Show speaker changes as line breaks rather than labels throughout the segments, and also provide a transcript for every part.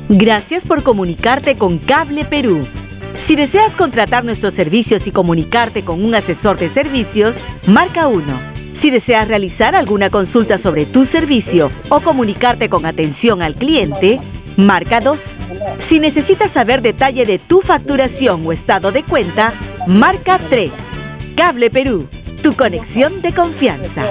Gracias por comunicarte con Cable Perú. Si deseas contratar nuestros servicios y comunicarte con un asesor de servicios, marca 1. Si deseas realizar alguna consulta sobre tu servicio o comunicarte con atención al cliente, marca 2. Si necesitas saber detalle de tu facturación o estado de cuenta, marca 3. Cable Perú, tu conexión de confianza.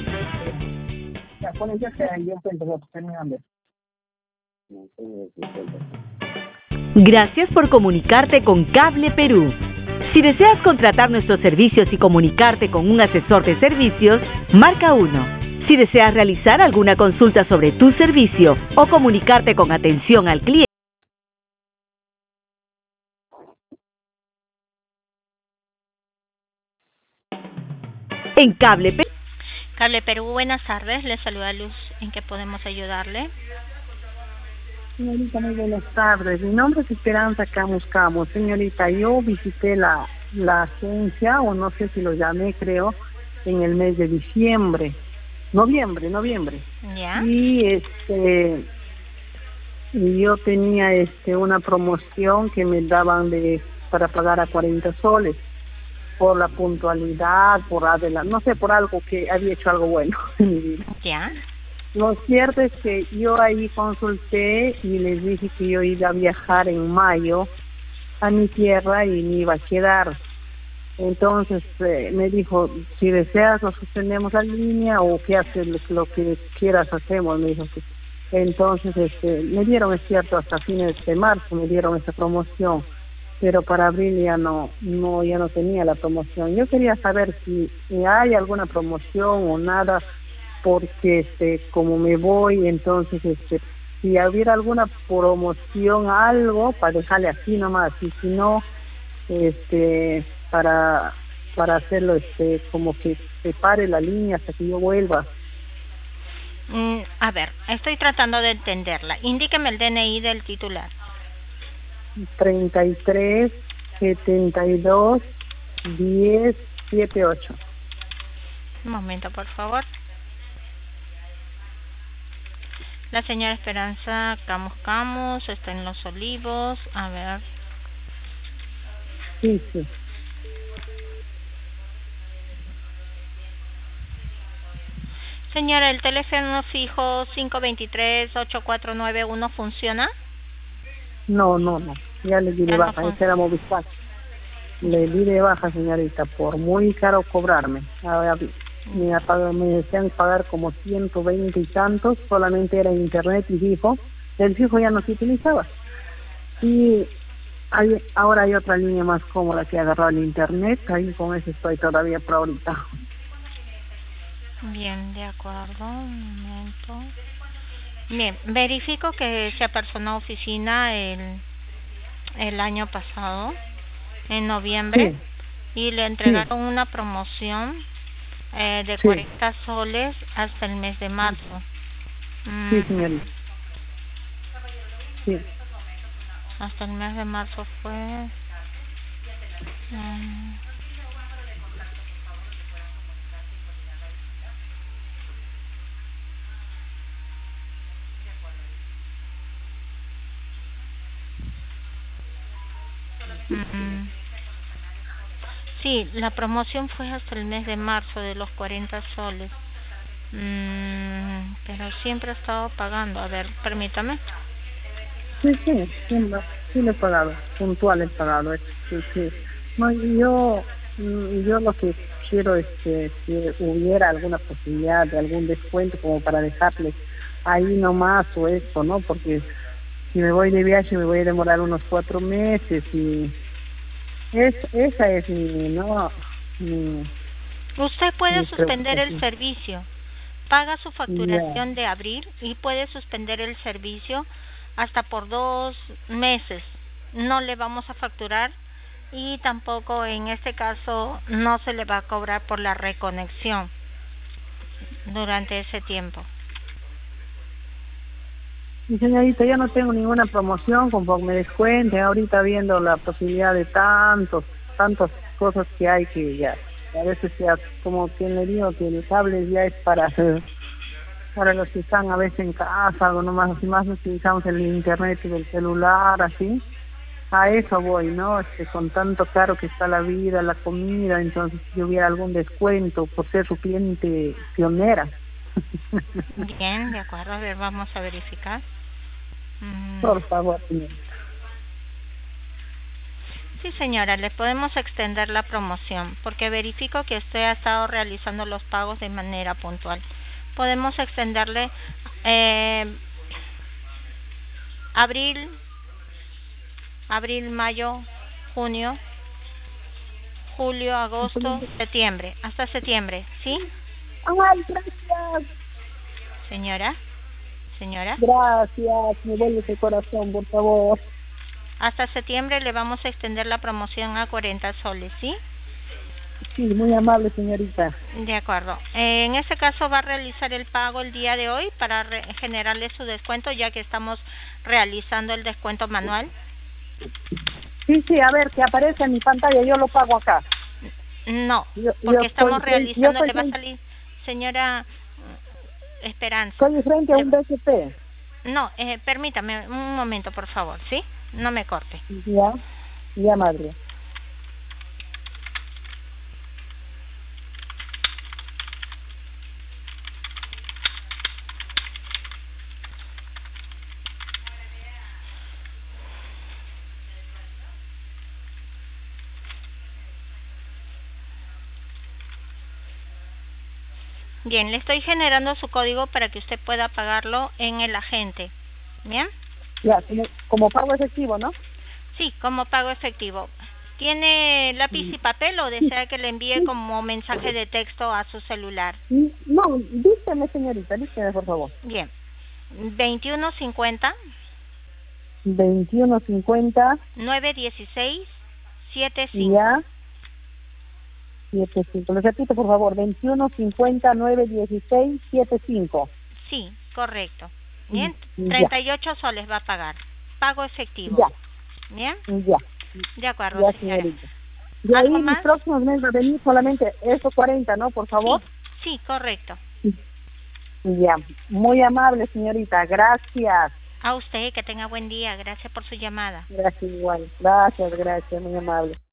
Gracias por comunicarte con Cable Perú. Si deseas contratar nuestros servicios y comunicarte con un asesor de servicios, marca 1. Si deseas realizar alguna consulta sobre tu servicio o comunicarte con atención al cliente, en Cable Perú.
Cable Perú, buenas tardes. Le saluda Luz. ¿En qué podemos ayudarle?
Señorita, muy buenas tardes. Mi nombre es Esperanza Camus Camus. Señorita, yo visité la agencia, o no sé si lo llamé, creo, en el mes de noviembre.
¿Ya?
Y yo tenía una promoción que me daban para pagar a 40 soles por la puntualidad, no sé, por algo que había hecho algo bueno en mi vida.
¿Ya?
Lo cierto es que yo ahí consulté y les dije que yo iba a viajar en mayo a mi tierra y me iba a quedar. Entonces me dijo, si deseas lo suspendemos la línea o qué haces, lo que quieras hacemos, me dijo. Entonces me dieron, es cierto, hasta fines de marzo me dieron esa promoción, pero para abril ya no tenía la promoción. Yo quería saber si hay alguna promoción o nada, porque como me voy, entonces si hubiera alguna promoción, algo para dejarle así nomás, y si no, para hacerlo como que se pare la línea hasta que yo vuelva.
A ver, estoy tratando de entenderla. Indíqueme el DNI del titular.
33 72 10 78.
Un momento, por favor. La señora Esperanza Camus está en Los Olivos. A ver.
Sí.
Señora, ¿el teléfono fijo 523-8491 funciona?
No. Ya le di de baja. Ese era Movistar. Le di de baja, señorita, por muy caro cobrarme. Me decían pagar como 120 y tantos, solamente era internet y fijo. El fijo ya no se utilizaba. Y ahora hay otra línea más cómoda que agarrar el internet, ahí con eso estoy todavía por ahorita.
Bien, de acuerdo, un momento. Bien, verifico que se apersonó a oficina el año pasado, en noviembre,
sí.
Y le entregaron una promoción de 40 soles hasta el mes de marzo.
Sí, señorita. Sí.
Hasta el mes de marzo fue... Sí, la promoción fue hasta el mes de marzo de los 40 soles. Pero siempre he estado pagando. A ver, permítame.
Sí, le he pagado. Puntual he pagado. Sí. No, yo lo que quiero es que hubiera alguna posibilidad de algún descuento como para dejarle ahí nomás o esto, ¿no? Porque si me voy de viaje me voy a demorar unos 4 meses y esa es
Usted puede suspender el servicio. Paga su facturación de abril y puede suspender el servicio hasta por 2 meses. No le vamos a facturar y tampoco en este caso no se le va a cobrar por la reconexión durante ese tiempo.
Y señorita, yo no tengo ninguna promoción conforme descuente, ahorita viendo la posibilidad de tantas cosas que hay que ya, a veces ya, como quien le digo, que el cable ya es para para los que están a veces en casa, algo nomás, así más utilizamos el internet y el celular, así. A eso voy, ¿no? Con tanto caro que está la vida, la comida, entonces si hubiera algún descuento por ser su cliente pionera.
Bien, de acuerdo, a ver, vamos a verificar.
Por favor, señora.
Sí, señora, le podemos extender la promoción porque verifico que usted ha estado realizando los pagos de manera puntual. Podemos extenderle abril, mayo, junio, julio, agosto, septiembre, hasta septiembre, ¿sí?
Ay, gracias.
Señora.
Gracias, me duele el corazón, por favor.
Hasta septiembre le vamos a extender la promoción a 40 soles, ¿sí?
Sí, muy amable, señorita.
De acuerdo. En este caso va a realizar el pago el día de hoy para generarle su descuento, ya que estamos realizando el descuento manual.
Sí, a ver, que aparece en mi pantalla, yo lo pago acá.
No, porque estamos realizando, le va a salir, señora Esperanza.
Estoy frente a un BCP.
No, permítame un momento, por favor, ¿sí? No me corte.
Ya, madre.
Bien, le estoy generando su código para que usted pueda pagarlo en el agente. ¿Bien?
Ya, como pago efectivo, ¿no?
Sí, como pago efectivo. ¿Tiene lápiz y papel o desea que le envíe como mensaje de texto a su celular?
No, dígame, señorita, dígame, por favor.
Bien. 2150 916 75.
Ya. 75. Lo repito, por favor, 2150 916 75.
Sí, correcto. Bien, 38 soles va a pagar. Pago efectivo.
Ya.
Bien.
Ya.
De acuerdo,
ya,
señora.
De ahí mis próximos meses va a venir solamente esos 40, ¿no? Por favor.
Sí, correcto.
Ya. Muy amable, señorita. Gracias.
A usted, que tenga buen día. Gracias por su llamada.
Gracias igual. Gracias, muy amable.